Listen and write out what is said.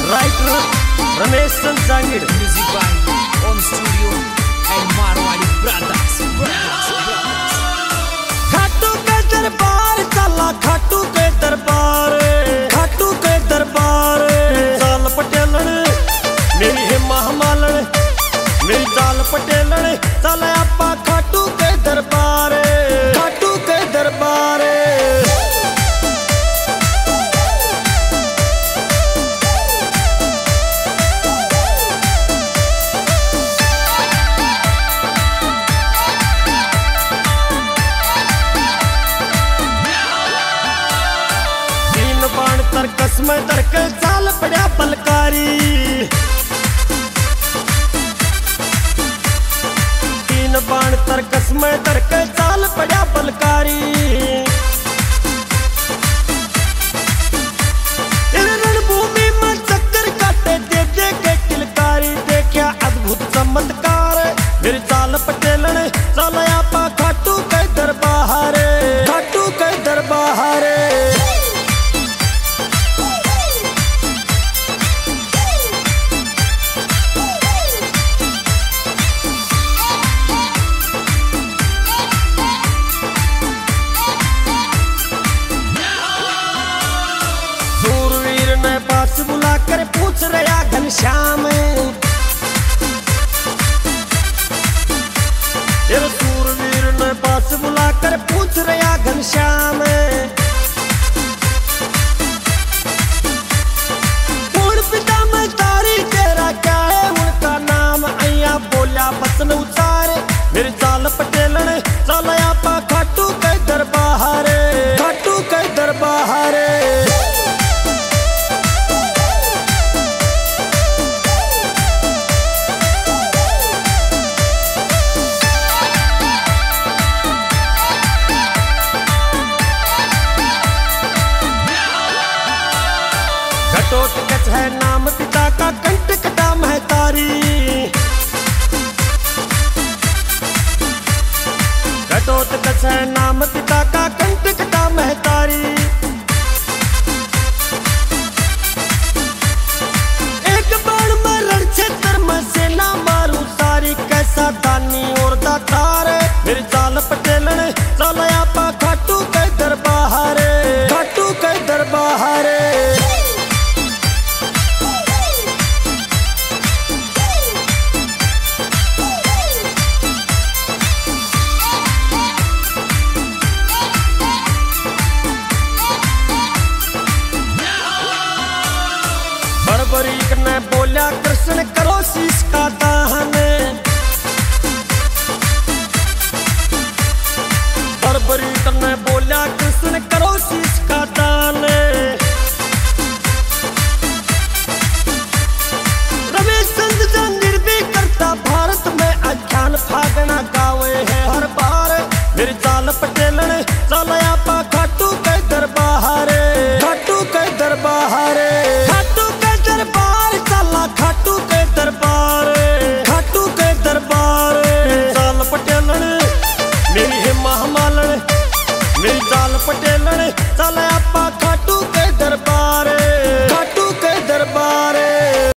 Writer Ramesh संसांगिड़, music by Om studio and Marwari brothers. Khatu के दरबार चला, खाटू के दरबार, खाटू के दरबार। चाल पटेलन मेरी हेमा मालन, मेरी चाल पटेलन चल आपा खाटू के दरबार, खाटू के दरबार। तरकस में तरके चाल पड़ा बलकारी, तीन बाण तरकस में तरके चाल पड़ा बलकारी। रणभूमि में चक्कर काटे दे दे के किलकारी, देखा अद्भुत चमत्कार मेरी चाल पटेलन चल आपा खाटू के दरबार, खाटू के दरबार। पास बुलाकर पूछ रहा घनश्याम, ये सूरवीर ने पास बुलाकर पूछ रहा घनश्याम। पूर्ण पिता में तारी तेरा क्या है उनका नाम, अया बोला बसन उचार मेरी चाल पटेलन चल आपा खाटू के दरबार, खाटू के दरबार। घटोत्कच है नाम पिता का, कंटकटा महतारी, घटोत्कच है नाम पिता का, कंटकटा महतारी। एक बाण में रण क्षेत्र में सेना मारू सारी, कैसा दानी